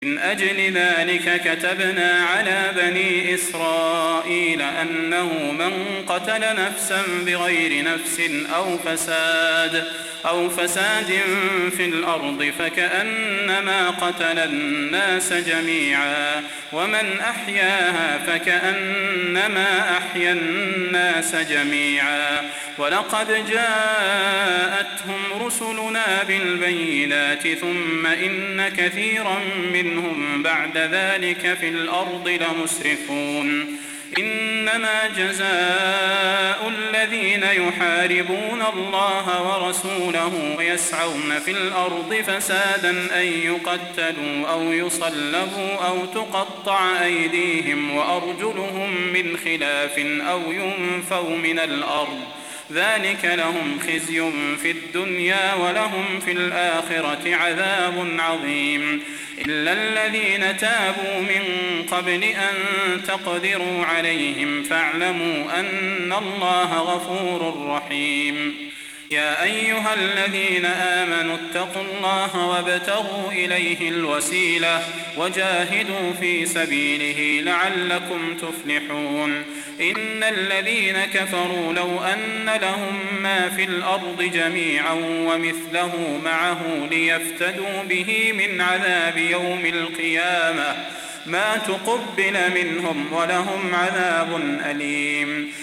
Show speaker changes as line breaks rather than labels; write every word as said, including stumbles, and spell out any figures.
من أجل ذلك كتبنا على بني إسرائيل أنه من قتل نفسا بغير نفس أو فساد أو فساد في الأرض فكأنما قتل الناس جميعا ومن أحياها فكأنما أحيا الناس جميعا ولقد جاءتهم رسلنا بالبينات ثم إن كثيرا منهم بعد ذلك في الأرض لمسرفون إنما جزاء الذين يحاربون الله ورسوله ويسعون في الأرض فسادا أن يقتلوا أو يصلبوا أو تقطع أيديهم وأرجلهم من خلاف أو ينفوا من الأرض ذلك لهم خزي في الدنيا ولهم في الآخرة عذاب عظيم إلا الذين تابوا من قبل أن تقدروا عليهم فاعلموا أن الله غفور رحيم يا أيها الذين آمنوا اتقوا الله وابتغوا إليه الوسيلة وجاهدوا في سبيله لعلكم تفلحون إن الذين كفروا لو أن لهم ما في الأرض جميعا ومثله معه ليفتدوا به من عذاب يوم القيامة ما تقبل منهم ولهم عذاب أليم